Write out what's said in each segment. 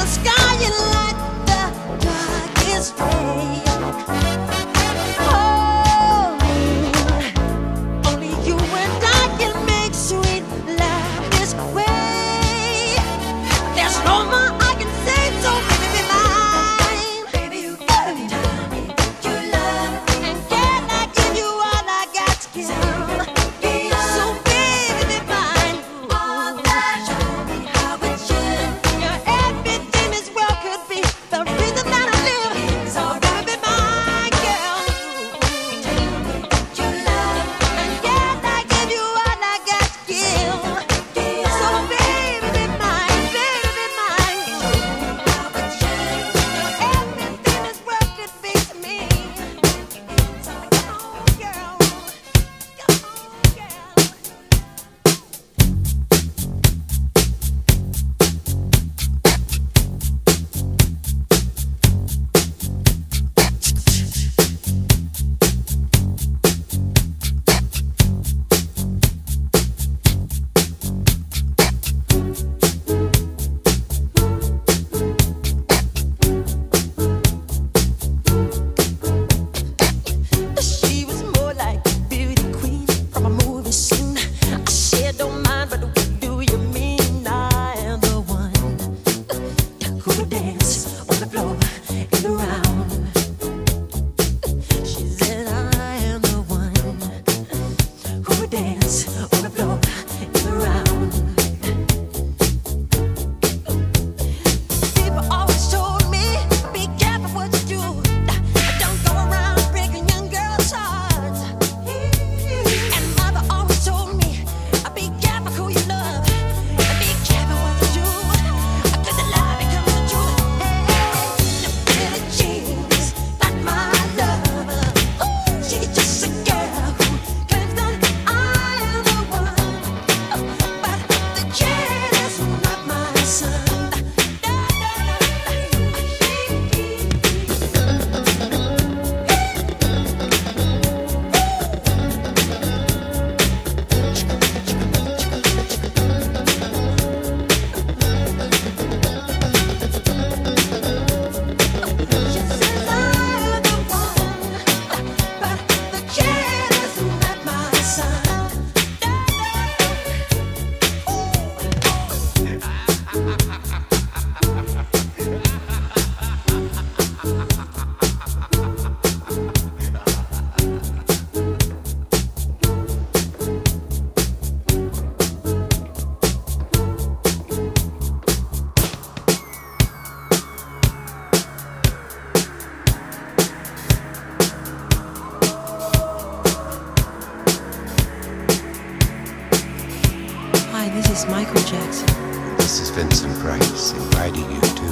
This is Michael Jackson. This is Vincent Price inviting you to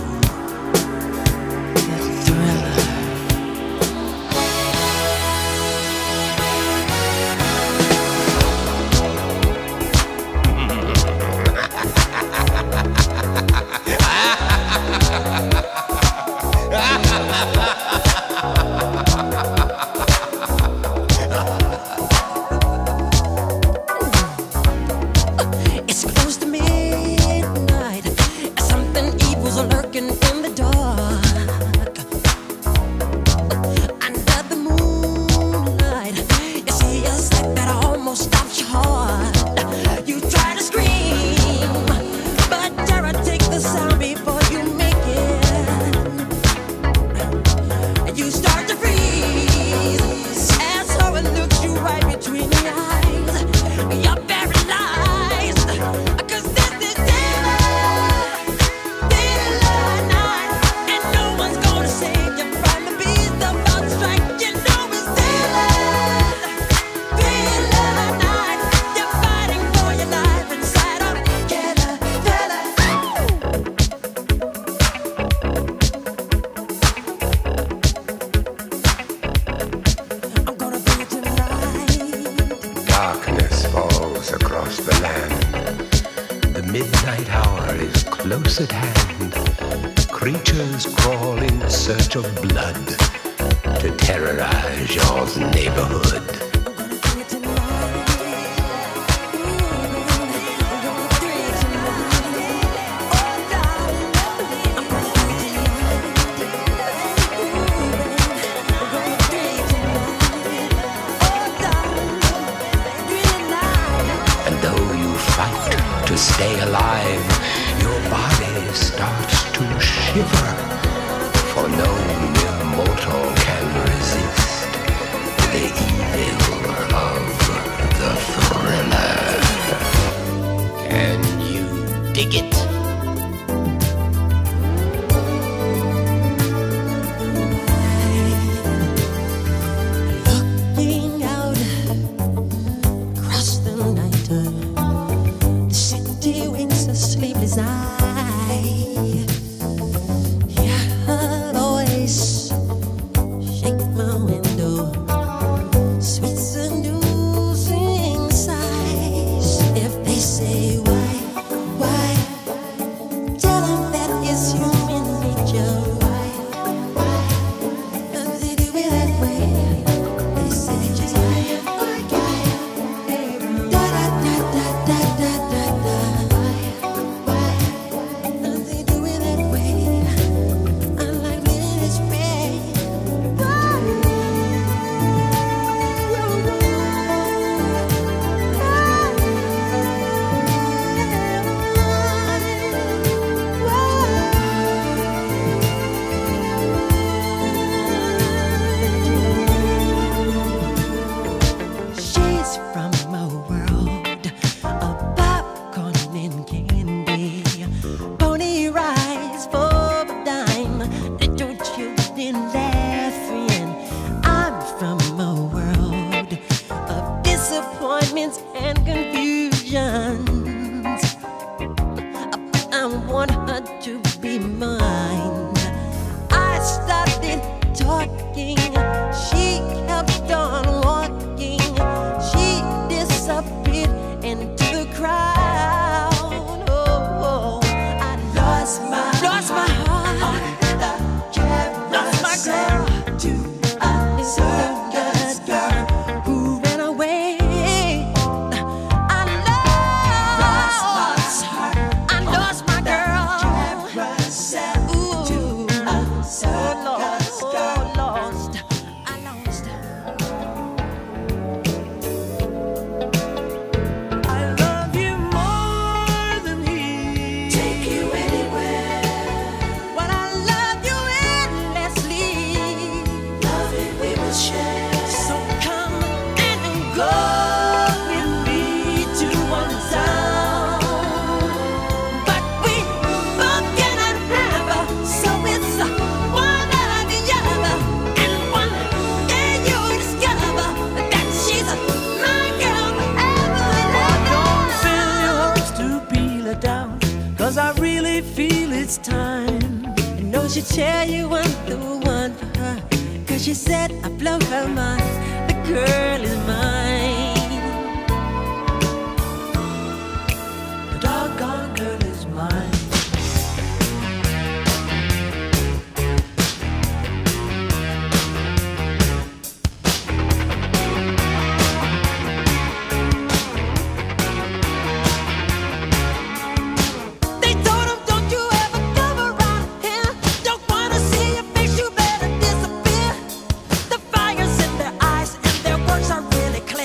The Thriller. Across the land, the midnight hour is close at hand. Creatures crawl in search of blood to terrorize your neighborhood. shiver, for no mere mortal can resist the evil of the thriller. Can you dig it? Looking out across the night, the city winks a sleepless eye. Yeah, I'd always shake my window, sweet seducing sighs. If they say why, tell them that it's human nature. Why they do it that way? They say just why, da da da da da da da da. They do it that way. I like living this way. She's from a world of popcorn and candy, pony rides for a dime, little children laughing. I'm from a world of disappointments and confusions. I want her to be mine. I started talking, she kept on walking. She disappeared into the crowd. Oh, I lost my heart, lost my girl to a circus girl who ran away. I lost my girl. Ooh, so lost, I lost. I love you more than he. Take you anywhere. But I love you endlessly. Love it we will share. So come and go with me to one town. But we both cannot have, so it's one or the other. And one day you'll discover that she's my girl forever and Don't fill ever. your hopes to peel it down, 'cause I really feel it's time. I know she'll tell you I'm the one for her, 'cause she said I blow her mind. The girl is mine. The doggone girl is mine. They told him, don't you ever come around here. Don't wanna see your face, you better disappear. The fire's in their eyes and their words are really clear.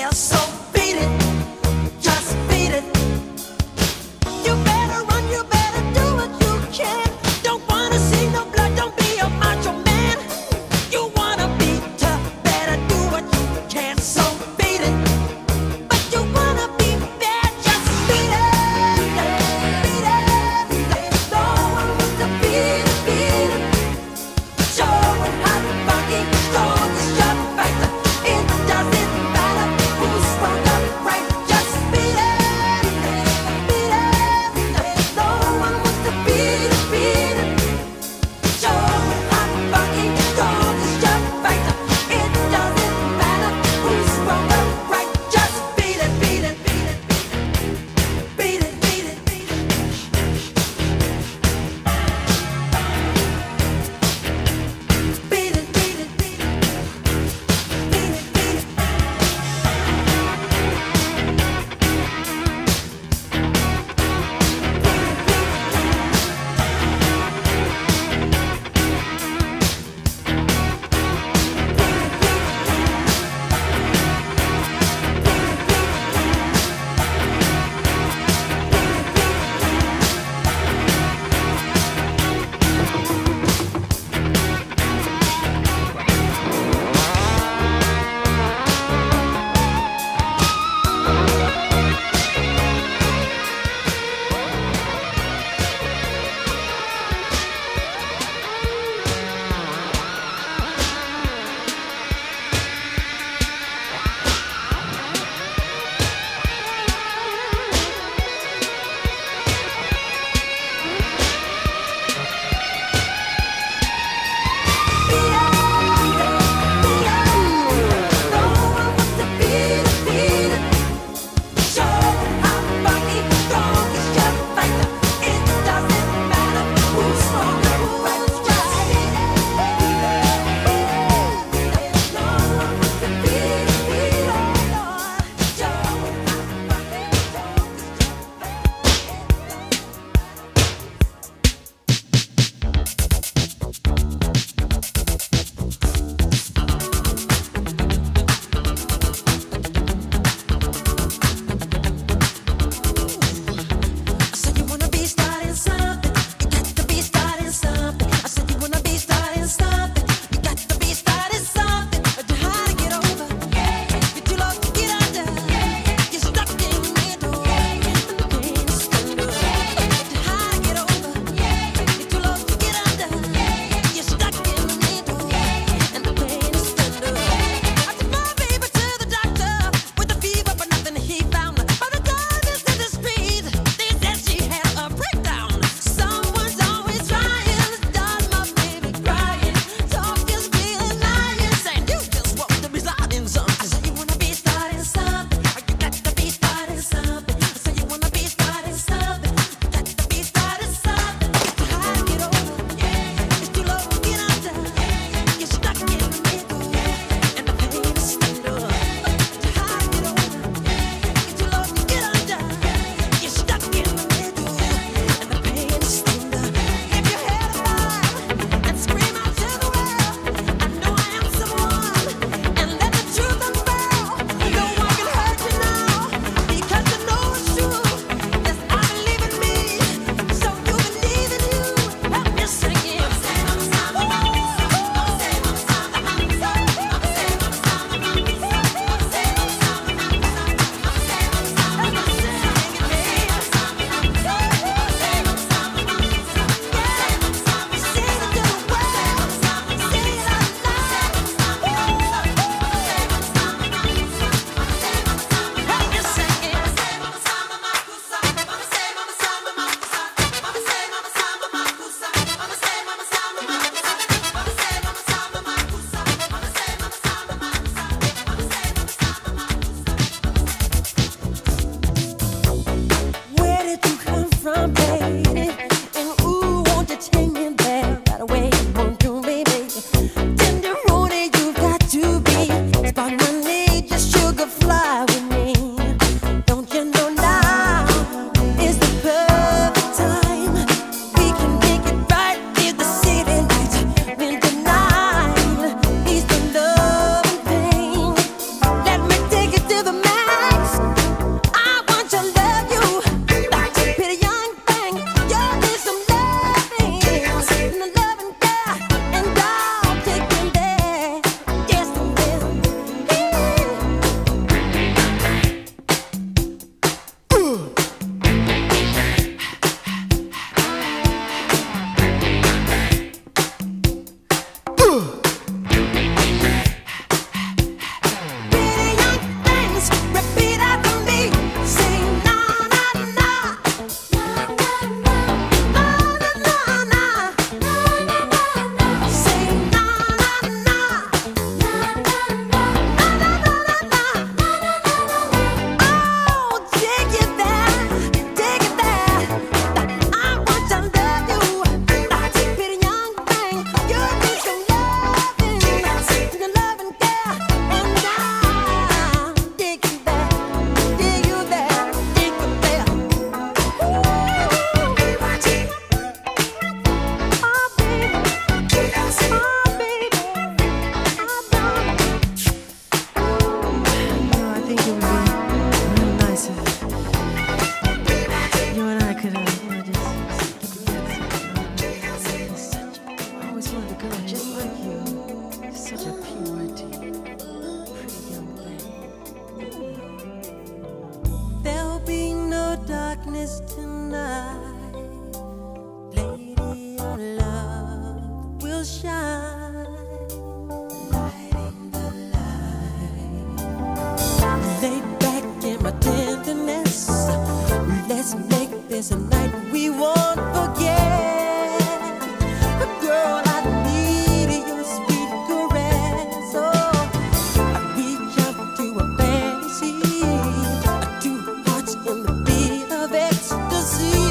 is a night we won't forget. Girl, I need your sweet caress. Oh, I reach out to a fantasy, two hearts in the beat of ecstasy.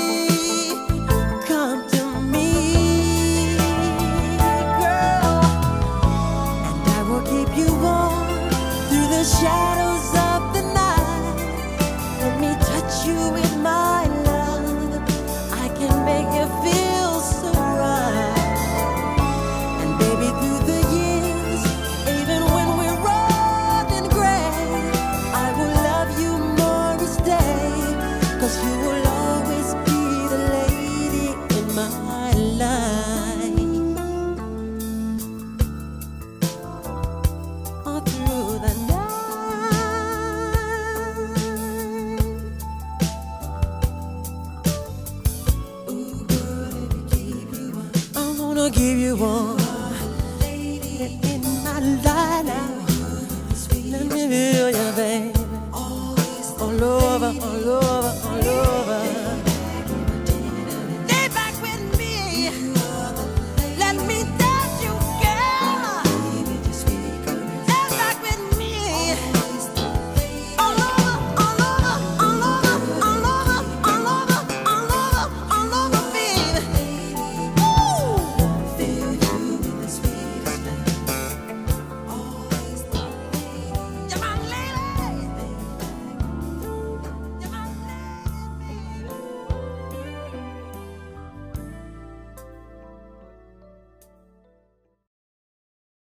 Come to me, girl, and I will keep you warm through the shadows of the night. Let me touch you with my love. I can make you feel so right. And baby, through the years, even when we're old and gray, I will love you more each day, 'cause you will always be the lady in my life. All through the night. Ooh, girl, let me give you one. I wanna give you one. Lady in my life now. Let me feel you, baby. All over, all over.